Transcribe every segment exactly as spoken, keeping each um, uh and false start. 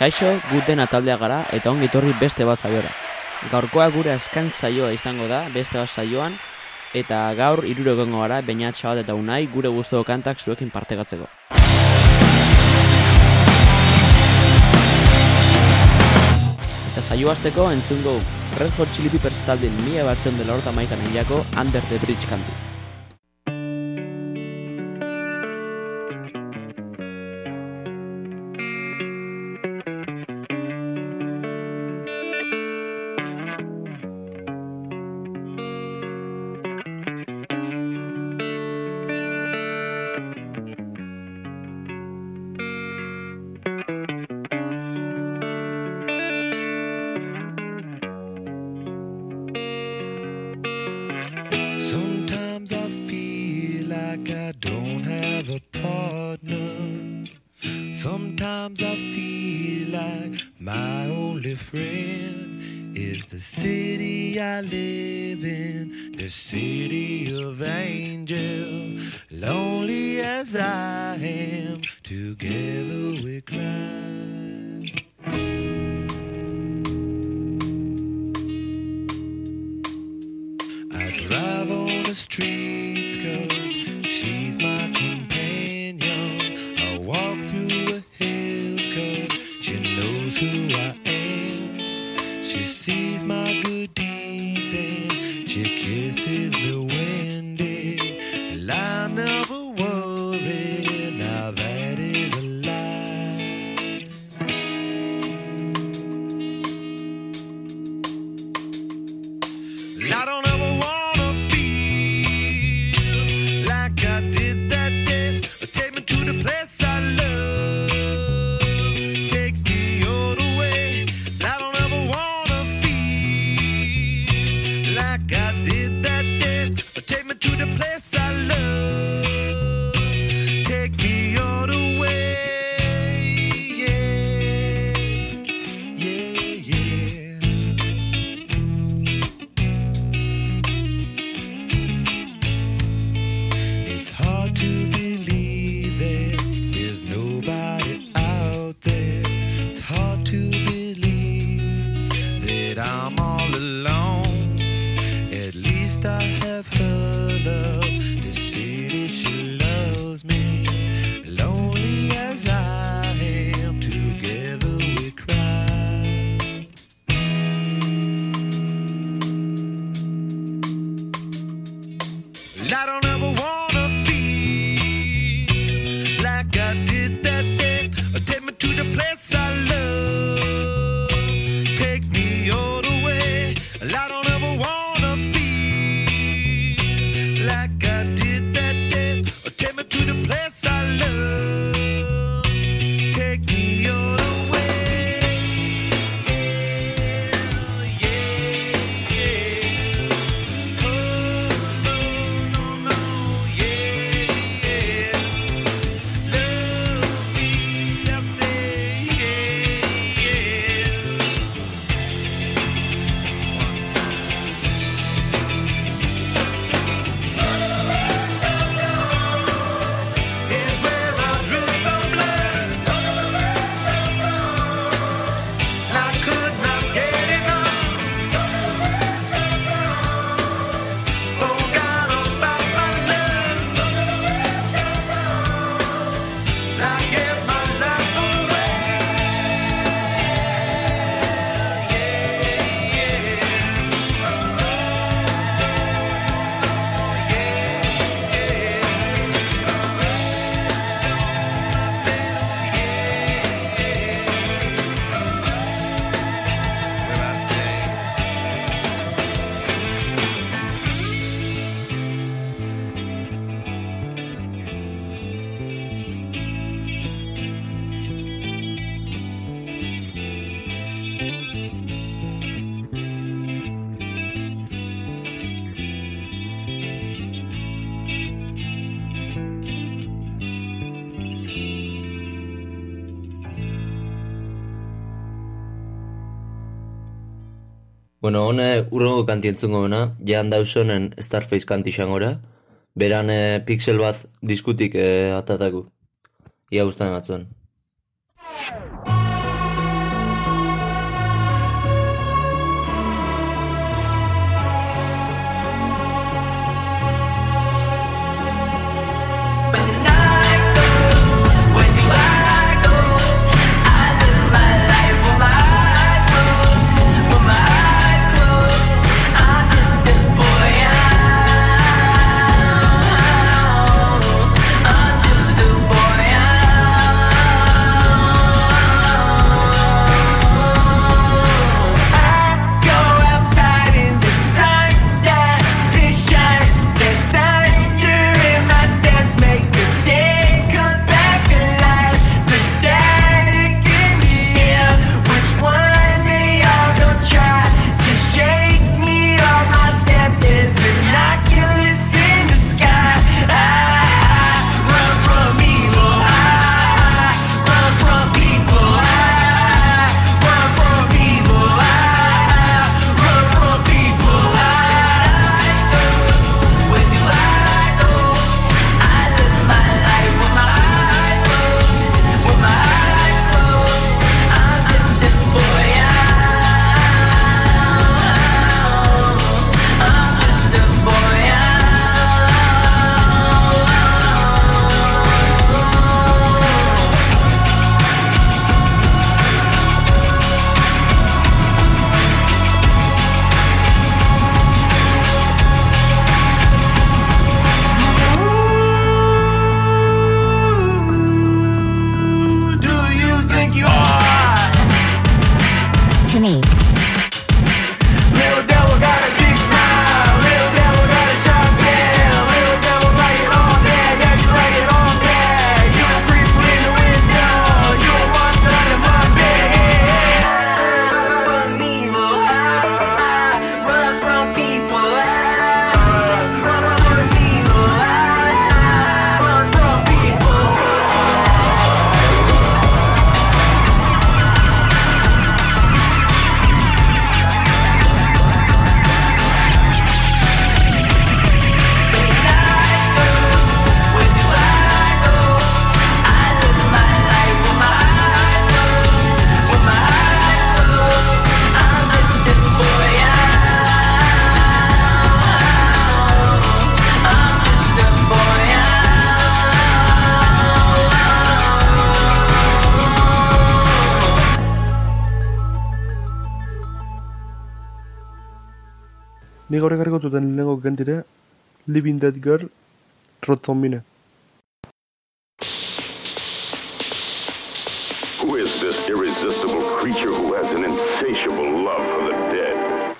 Kaixo, gut dena taldea gara eta ongi etorri beste bat saiora. Gaurkoa gure azken saioa izango da beste bat saioan eta gaur hirurok egongo gara Beñat, Xabat eta Unai gure gustoko kantak zuekin partekatzeko. Eta saioa hasteko entzungo Red Hot Chili Peppers taldeen mila bederatziehun eta laurogeita hamaikan hilako Under the Bridge kantu. Sometimes I feel like I don't have a partner. Sometimes I feel like my only friend is the city I live in, the city of angels. Lonely as I am, together we cry. Drive on the streets cause she's my companion. I walk through the hills cause she knows who I am. She sees my good deeds and she kisses the windy. And I never worry, now that is a lie. I don't ever want to the place I love, take me all the way. I don't ever wanna feel like I did that day. Take me to the place I love, take me all the way. Yeah, yeah, yeah. It's hard to believe there's nobody out there. It's hard to believe that I'm all alone. At least I have her love. The city, she loves me. Lonely as I am, together we cry. I don't ever wanna feel like I did that day. Take me to the place I love, take me all the way. I don't ever wanna feel like I did that day. Take me to the place I love, take me all the way. Yeah, yeah, yeah. Oh, no, no, no, yeah, yeah. Love me, I say, yeah, yeah. One time. Is where I drew some blood. I could not get enough. Forgot about my love. I gave my life away. Yeah, where I stay. Bueno, hone urrengo kanti entzungo bena, jean dausonen Starface kanti xangora, beran eh, pixel bat diskutik eh, atataku. Ia guztan atzuen. Ni gaur ekarriko duten lehenengo kantire, Living Dead Girl, Rob Zombie. Who is this irresistible creature who has an insatiable love for the dead?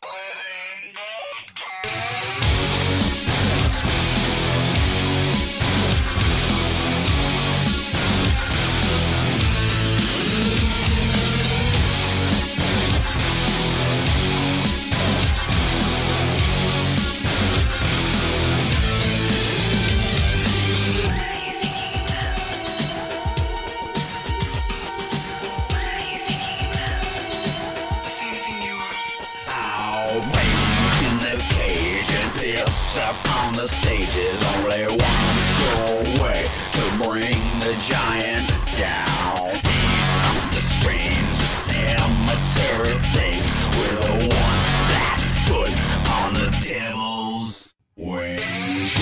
On the stage is only one sure way to bring the giant down. Deep the strange cemetery things with a one flat foot on the devil's wings.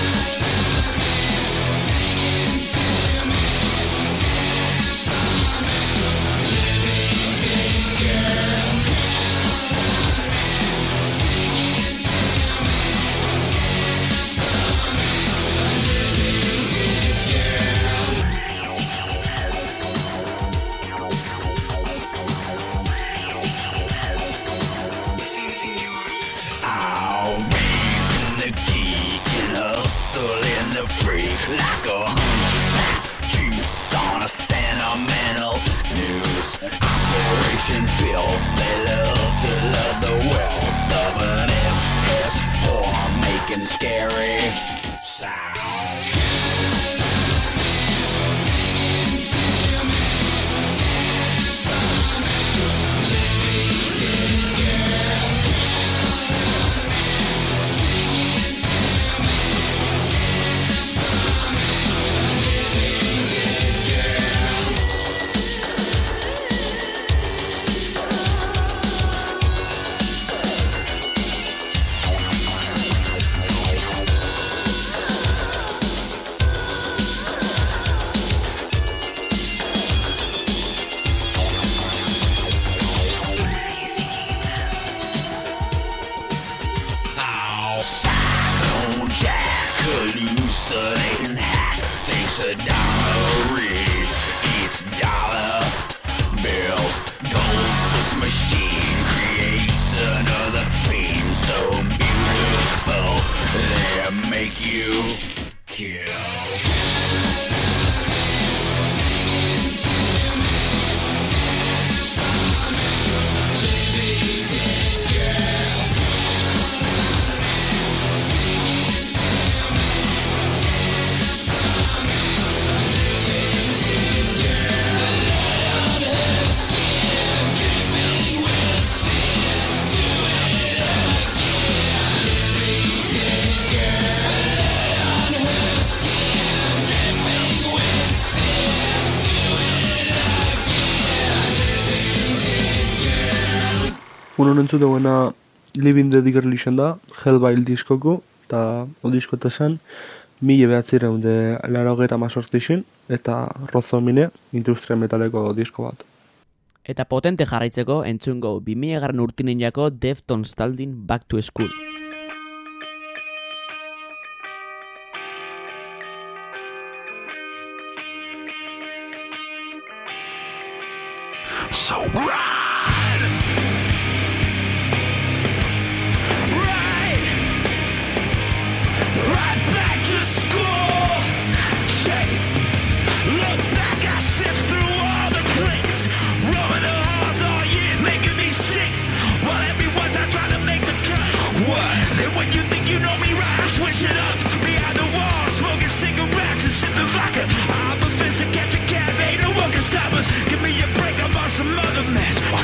Like a hunchback juice on a sentimental news operation filth. They love to love the wealth of an S S four making scary sounds. Hallucinating hack thinks a dollar read eats dollar bills. Goldfoot's machine creates another theme so beautiful they make you kill. Uno nentzut dagoena Living Dead Girl izan da, Hellbound diskoko, eta o disko eta zen, mila behatzireun de laurogeita hamazortzi izin, eta Rob Zombie industria metaleko disko bat. Eta potente jarraitzeko entzungo bi mila garren urtinen jako Deftones taldin Back to School. So ride! I'm a fist to catch a cab, ain't no one can stop us. Give me a break, I'm on some other mess.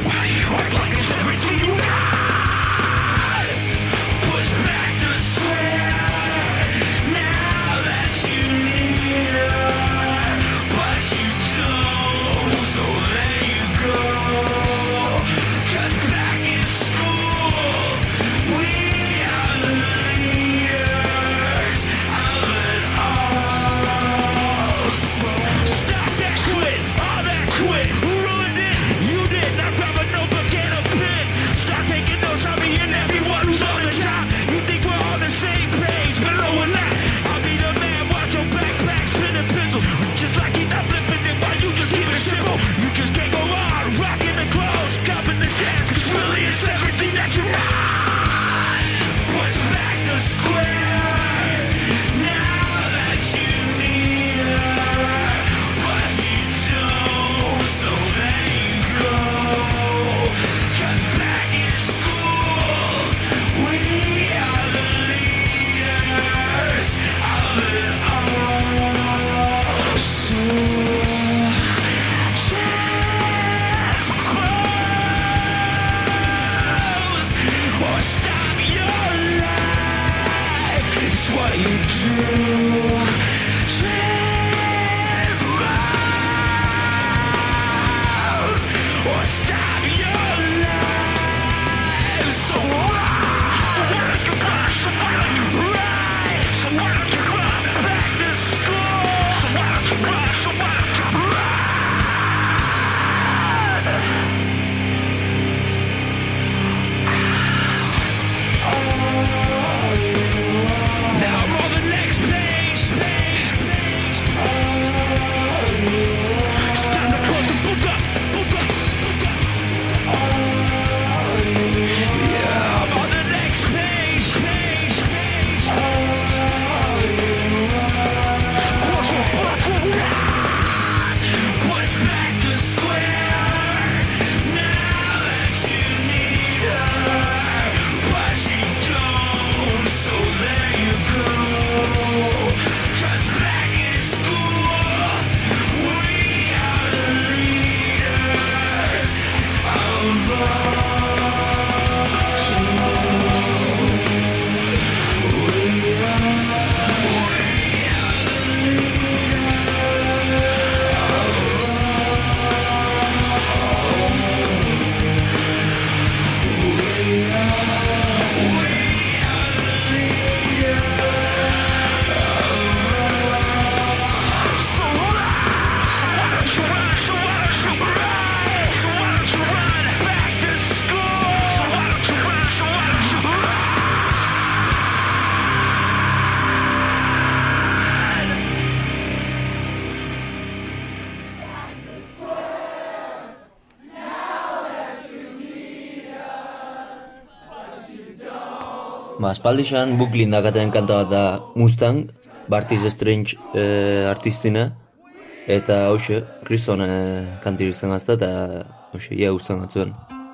Ba, aspaldixan Brooklyn dakaten kanta bat da Mustang, Bartis Strange eh, artistina, eta hoxe, kriston eh, kantir izan gazta, eta hoxe, ia guztan gatzuen.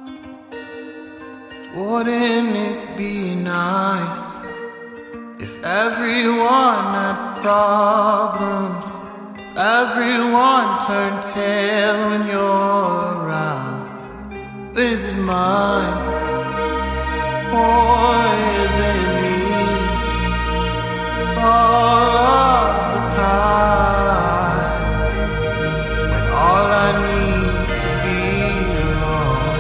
Wouldn't it be nice if everyone had problems, if everyone turned tail when you're around? Is it mine, or is it me? All of the time, when all I need is to be alone.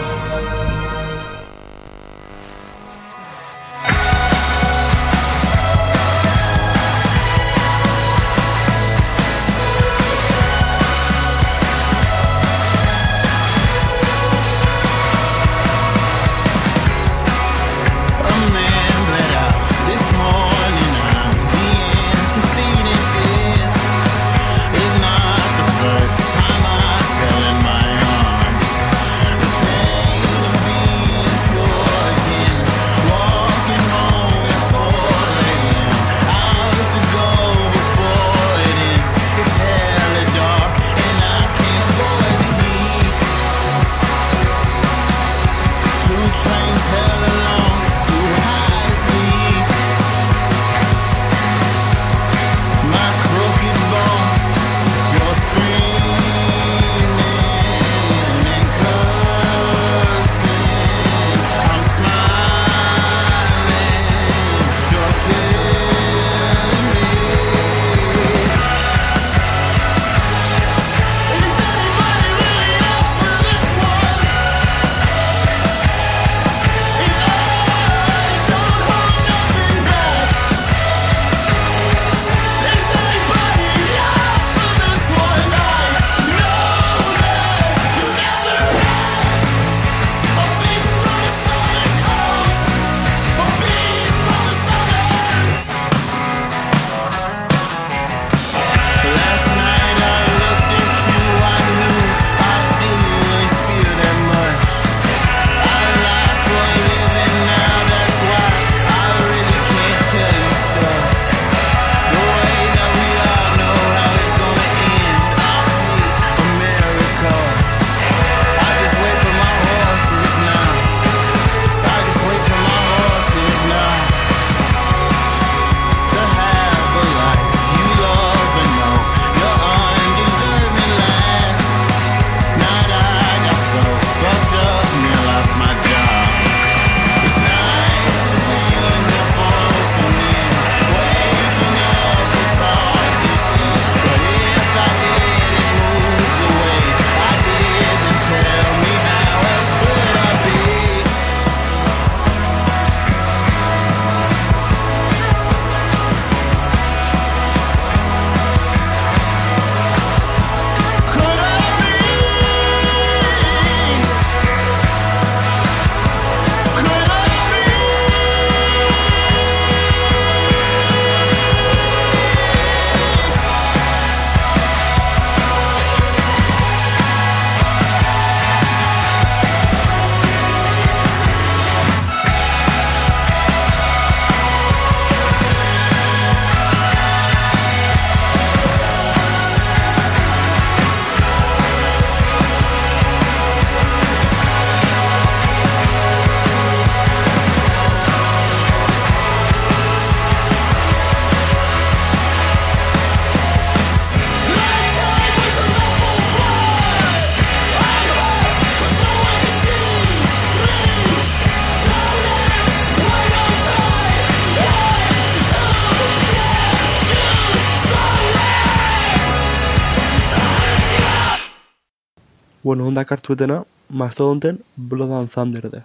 Bueno, ondak hartzuetena, Mastodonten Blood and Thunder da.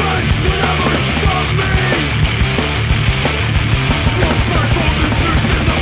Stop me! Your purple decisions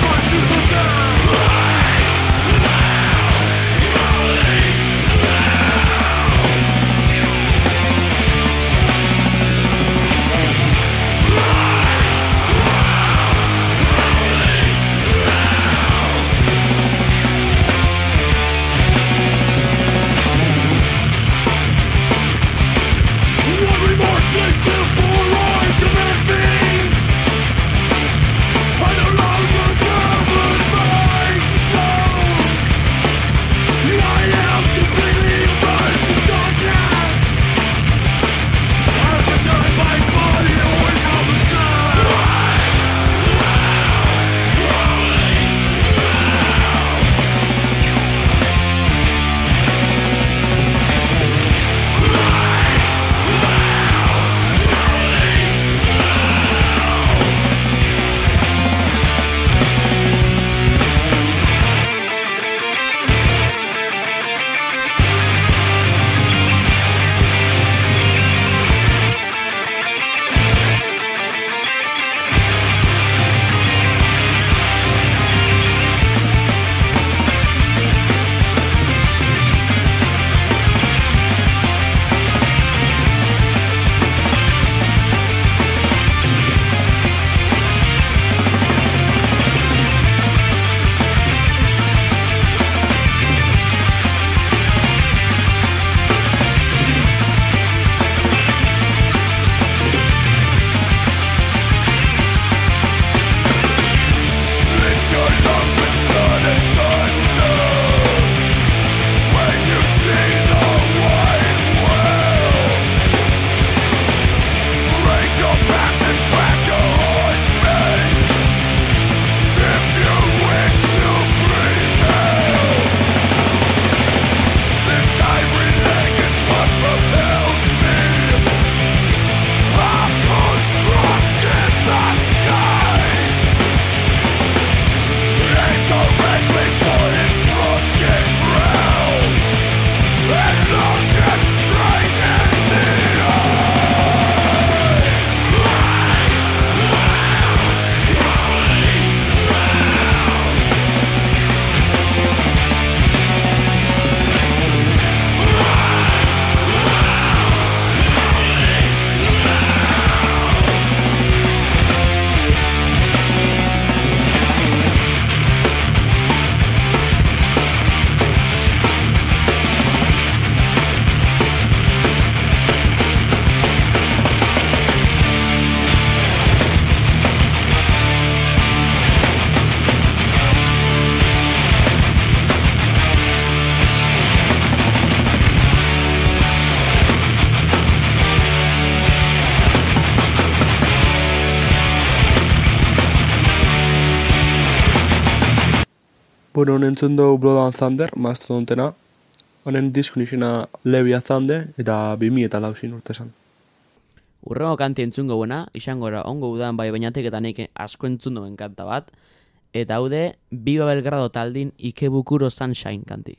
Bueno, entzun dugu Blood and Thunder, mastodontena. Honen diskun izena Leviathande eta bi mila eta lausin urtezan. Urrengo kanti entzungo buena, izango era ongo udan bai bainatek eta nik asko entzun duen kanta bat, eta haude Viva Belgrado taldin Ikebukuro Sunshine kanti.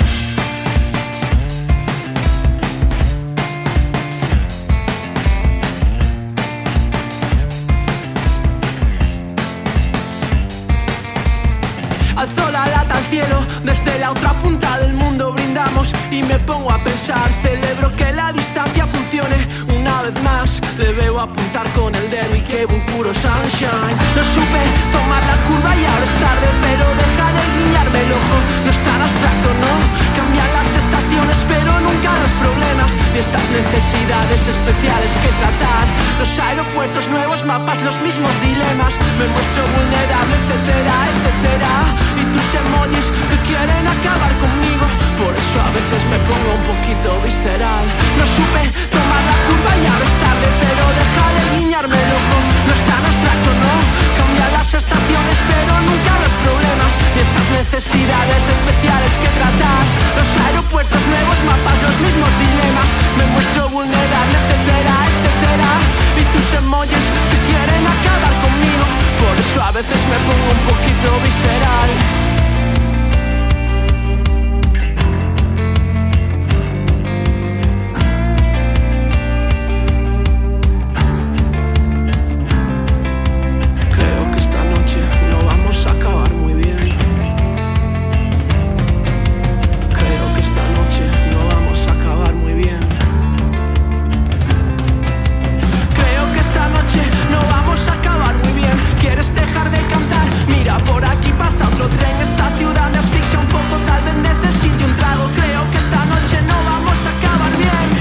Alzo la lata al cielo, desde la otra punta del mundo brindamos y me pongo a pensar, celebro que la distancia funcione. Una vez más le veo apuntar con el dedo y que un puro sunshine. No supe tomar la curva y ahora es tarde, pero deja de guiñarme el ojo. No es tan abstracto, no, cambian las estaciones pero nunca los problemas ni estas necesidades especiales que tratar. Los aeropuertos, nuevos mapas, los mismos dilemas. Me muestro vulnerable, etcétera, etcétera. Y tus emojis que quieren acabar conmigo, por eso a veces me pongo un poquito visceral. No supe tomar la curva y ahora es tarde, pero deja de guiñarme el ojo. No es tan abstracto, no, cambian las estaciones pero nunca los problemas ni estas necesidades especiales que tratar. Los aeropuertos, nuevos mapas, los mismos dilemas. Me muestro vulnerable, etcétera, etcétera. Y tus emojis que quieren acabar conmigo, por eso a veces me pongo un poquito visceral. Creo que esta noche no vamos a acabar muy bien. Creo que esta noche no vamos a acabar muy bien. Creo que esta noche no vamos a acabar muy bien. ¿Quieres dejar de cantar? Mira, por aquí pasa otro tren. Esta ciudad me asfixia un poco, tal vez necesite un trago. Creo que esta noche no vamos a acabar bien.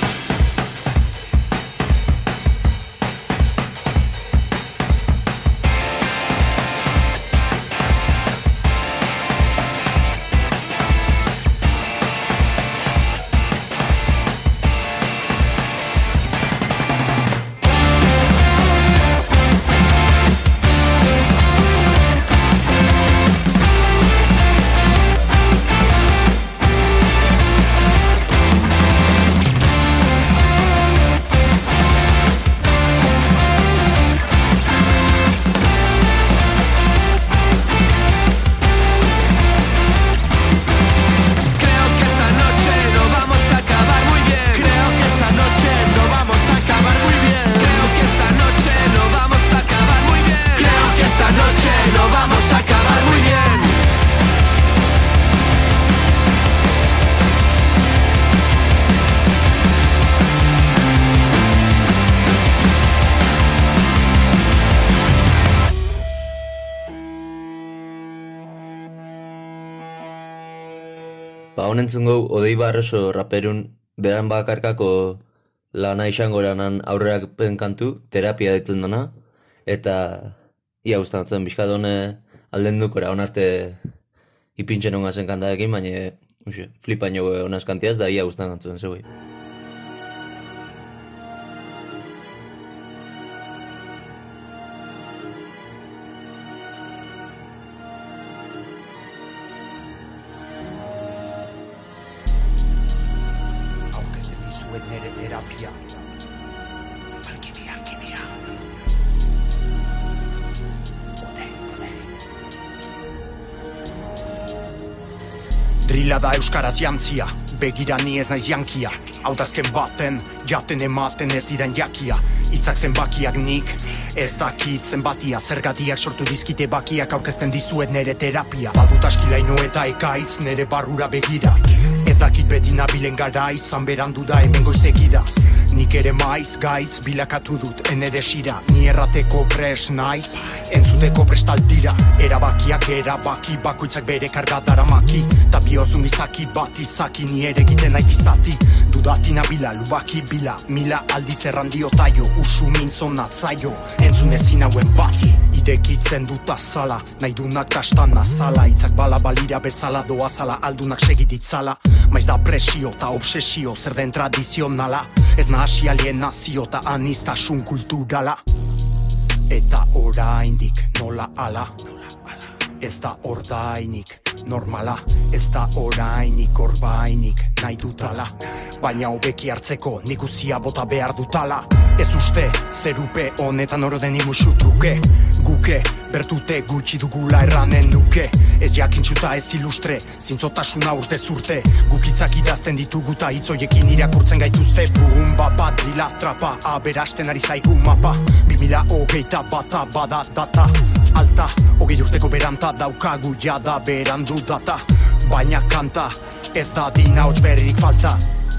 Ba, honen zungo, Odei Barroso raperun beran bakarkako lana izango eranan aurrerapen kantu, terapia ditzen dana, eta ia gustatzen bizkat hone alden dukora honarte ipintzen ongazen kantarekin, baina uxe, flipaino honaz kantiaz, da ia gustatzen zegoen. Drila da euskaraz jantzia, begira ni ez naiz jankia. Hautazken baten, jaten ematen ez diren jakia. Itzak zenbakiak nik, ez dakit zenbatia. Zergatiak sortu dizkite bakiak, aurkezten dizuet nere terapia. Badut askilaino eta ekaitz nere barrura begira. Ez dakit beti nabilen gara, izan berandu da hemen goizegida. Nik ere maiz gaitz bilakatu dut ene desira. Ni errateko pres naiz, entzuteko prestaldira. Erabakiak erabaki, bakoitzak bere karga daramaki. Ta biozun izaki bat izaki, ni ere egiten naiz bizati. Dudati nabila, lubaki bila, mila aldiz errandio taio. Usu mintzon atzaio, entzun ezin hauen bati. Idekitzen dut azala, nahi dunak kastan azala. Itzak bala balira bezala, doazala, aldunak segititzala. Maiz da presio eta obsesio, zer den tradizionala. Ez nahasi alienazio eta anistasun kulturala. Eta oraindik nola ala, ez da ordainik. normala. Ez da orainik orbainik nahi dutala, baina hobeki hartzeko nik uzia bota behar dutala. Ez uste, zerupe honetan oro den imusu truke, guke, bertute gutxi dugula erranen nuke. Ez jakintxuta ez ilustre, zintzotasuna urte zurte, gukitzak idazten ditugu ta hitzoiekin irakurtzen gaituzte. Bum, bapa, drila, trapa, aberasten ari zaigu mapa. Bimila hogeita bata bada data, alta, hogei urteko beranta daukagu jada berandu data. Baina kanta, ez da dina hots berririk falta.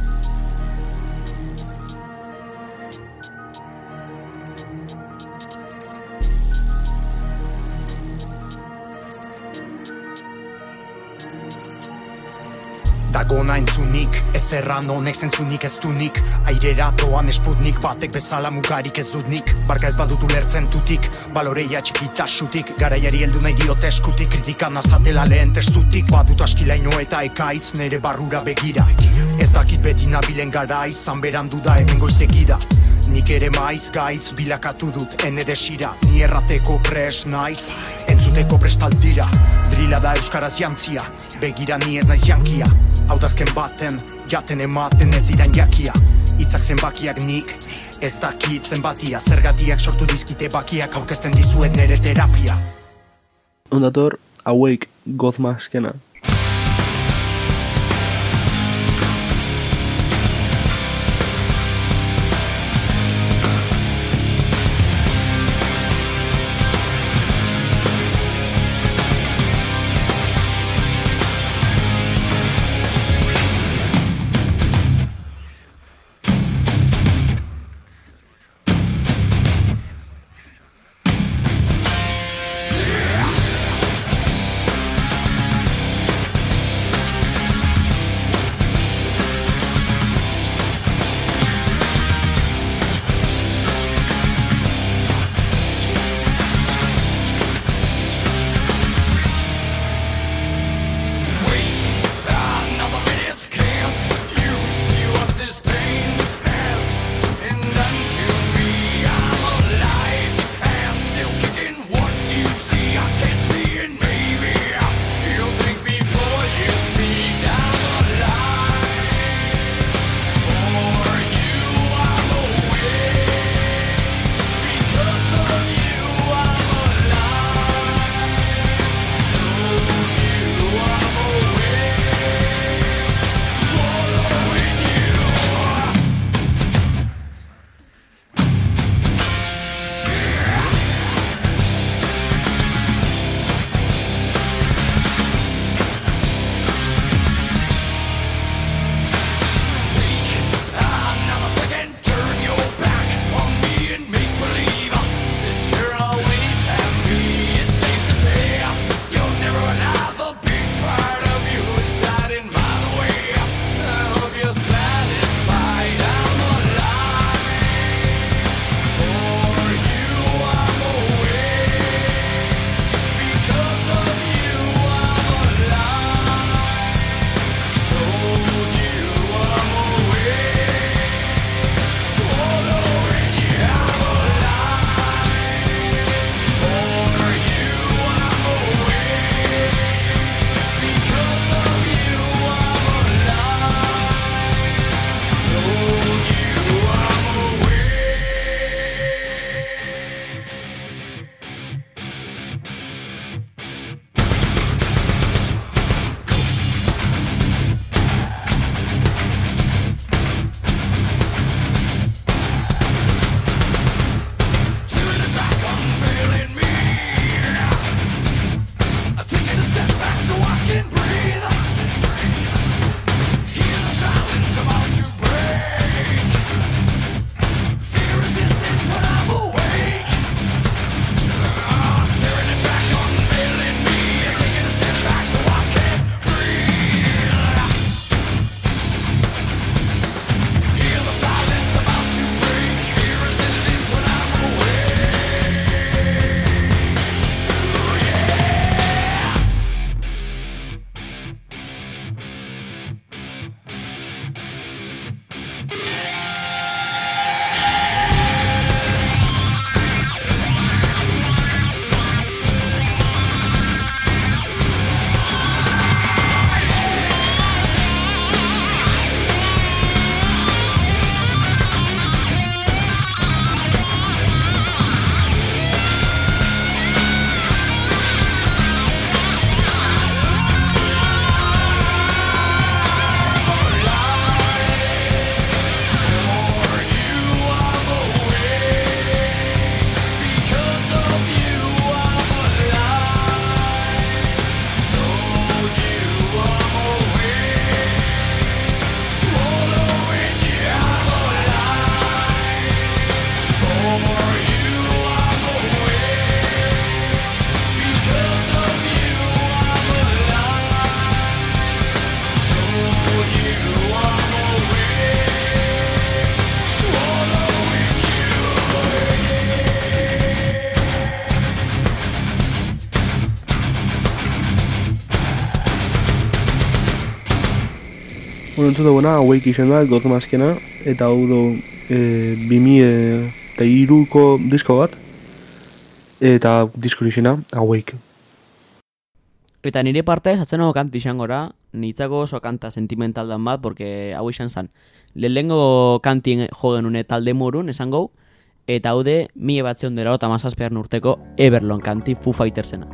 Dagona entzunik, ez erran honek zentzunik ez dunik. Airera doan esputnik, batek bezala mugarik ez dut nik. Barka ez badut ulertzen tutik, baloreia txikitasutik. Garaiari heldu nahi diote eskutik, kritikan azatela lehen testutik. Badut askilaino eta ekaitz nere barrura begira. Ez dakit beti nabilen gara izan berandu da hemen goizegida. Nik ere maiz gaitz bilakatu dut ene desira. Ni errateko pres naiz, entzuteko prestaldira. Drila da euskaraz jantzia, begira ni ez naiz jankia. Hautazken baten, jaten ematen ez diran jakia. Itzak zenbakiak nik, ez dakit zenbatia. Zergatiak sortu dizkite bakiak, aurkezten dizuet nere terapia. Ondator, Awake Gothmaskena. Bueno, entzut dagoena, hauek izan da, gotu mazkena, eta hau du e, bimi eta iruko disko bat, eta disko izena, hauek. Eta nire partez, atzenoko kanti izan gora, nitzako oso kanta sentimental dan bat, porque hau izan zan. Lehenengo kantien jo genune talde morun, esan gau, eta haude, mila batzeon dira eta mazazpean urteko Everlong kanti Foo Fightersena.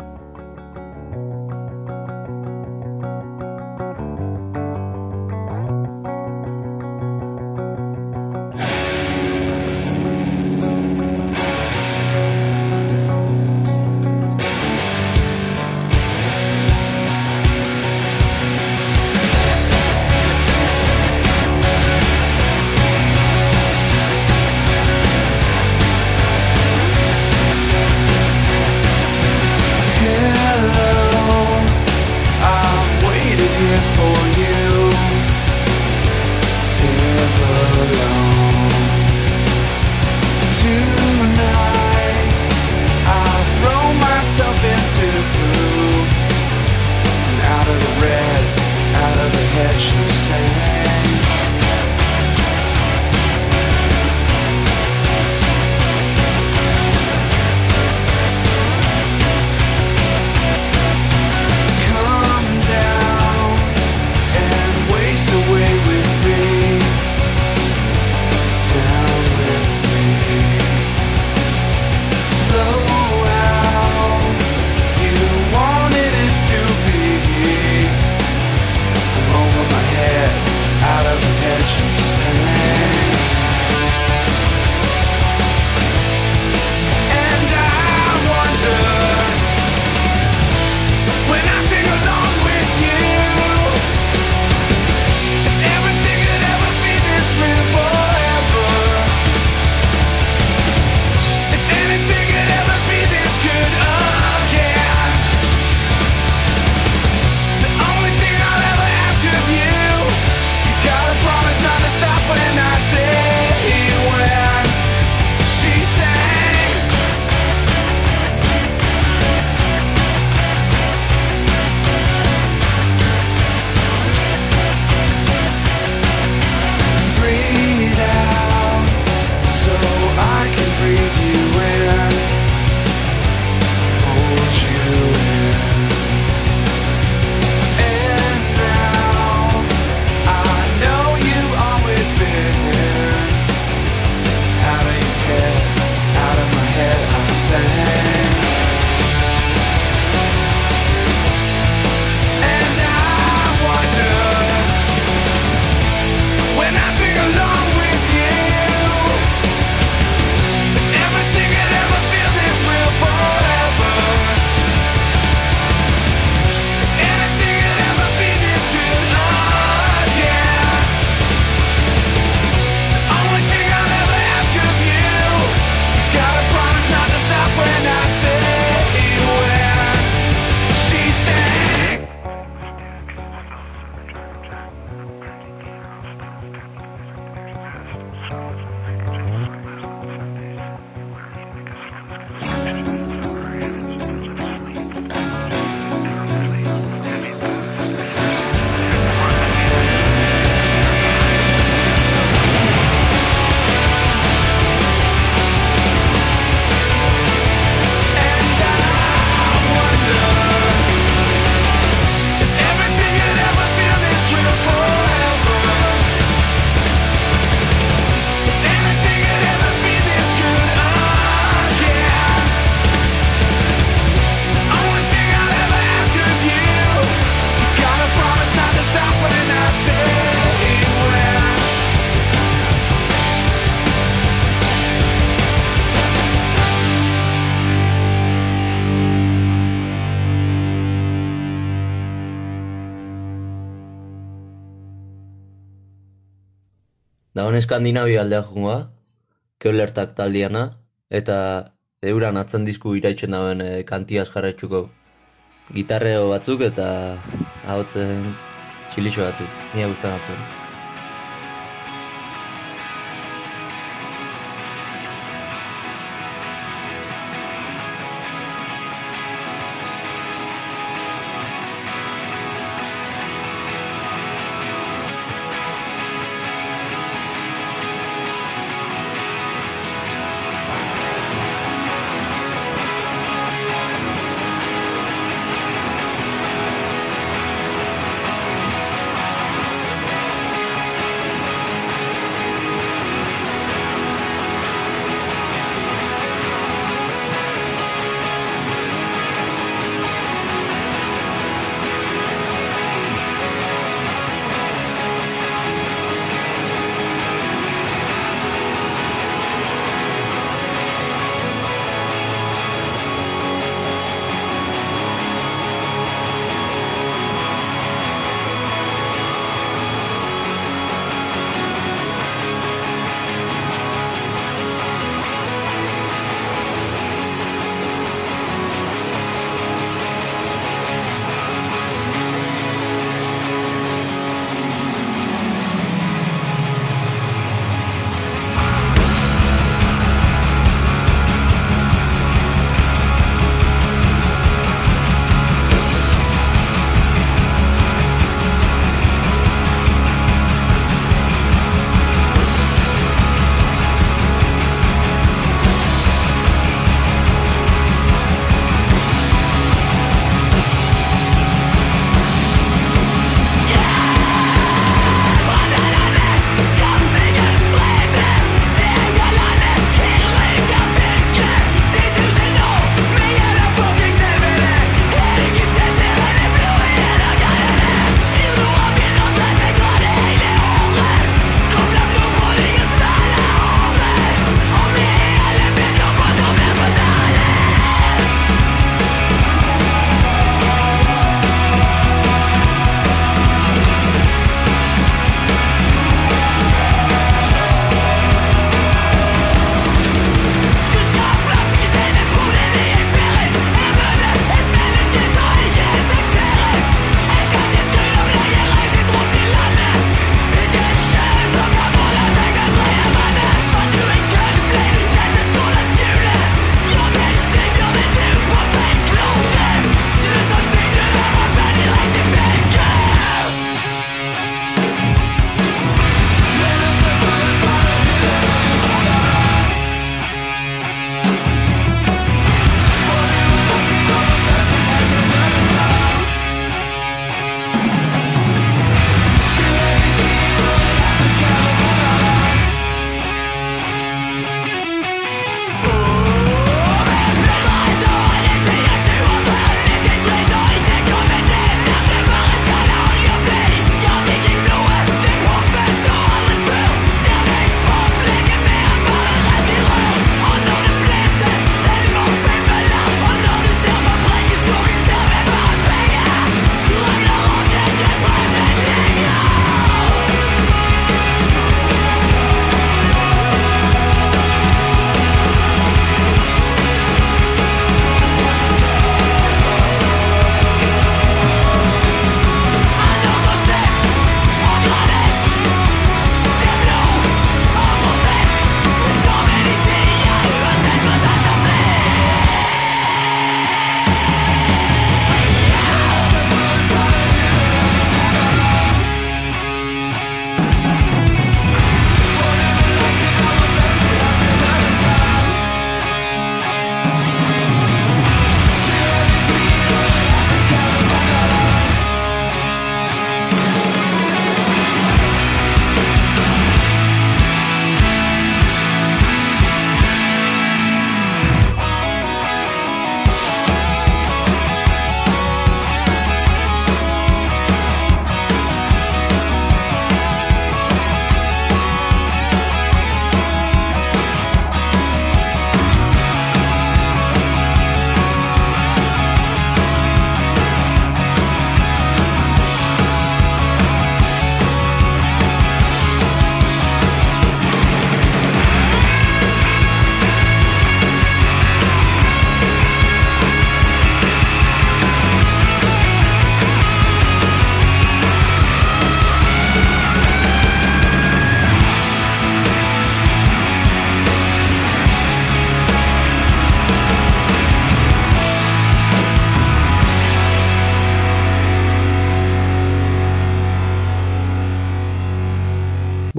Dagoen Eskandinavia aldea joangoa, Keulertak taldiana, eta euran atzan disku iraitzen dauen e, kantiaz jarretxuko. Gitarreo batzuk eta ahotzen txilixo batzuk, nire guztan atzen.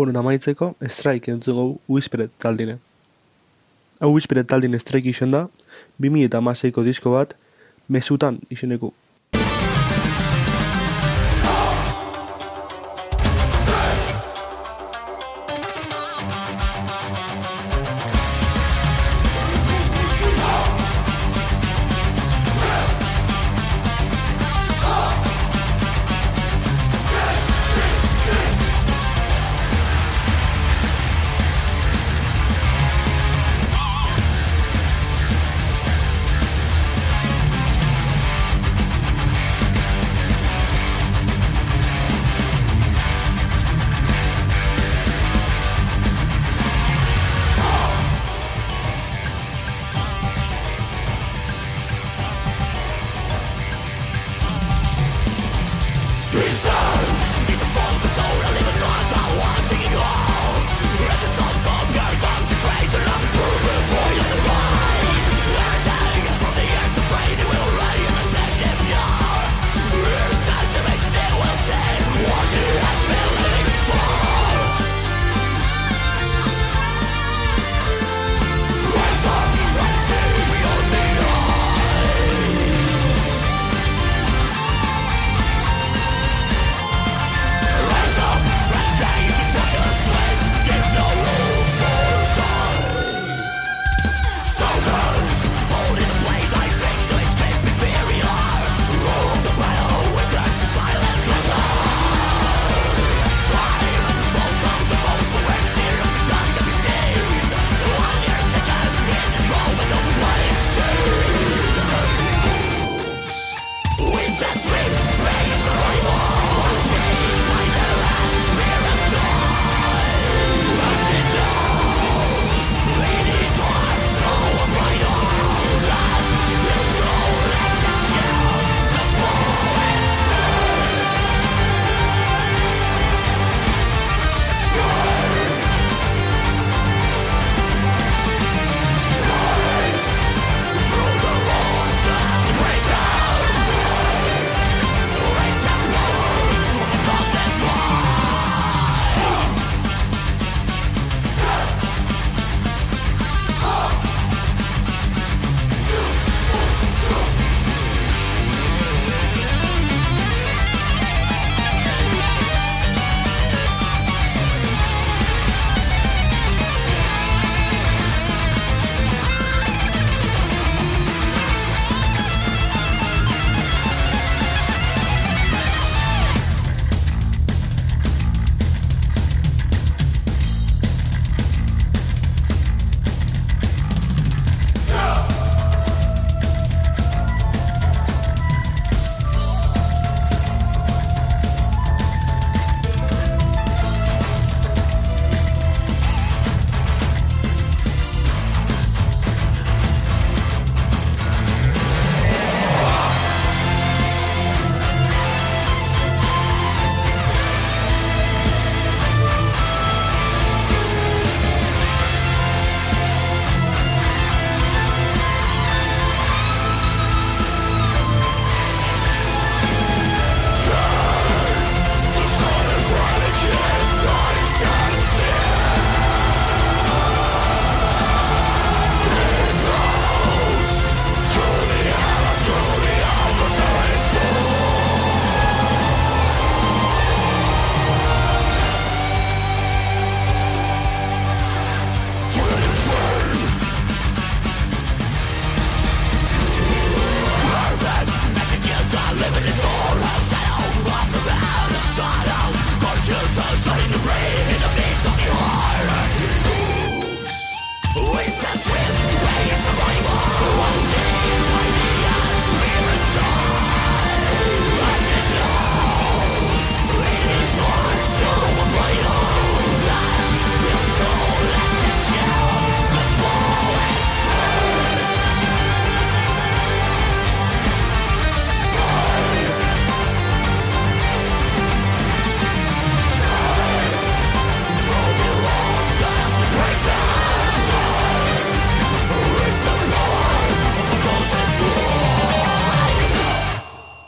Bueno, eta maitzeko, Strike entzugo Whispered taldine. Hau Whispered taldine Strike izen da, bi mila eta hamaseiko disko bat, Mesutan izeneko.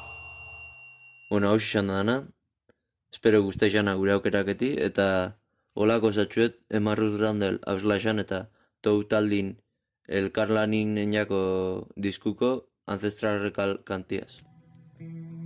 Bueno, hau izan da dana. Espero guztia jana gure aukeraketi, eta Olako zatxuet, Emma Ruth Randall abslaxan eta Toutaldin elkarlanin enjako diskuko Ancestral Recall kantiaz.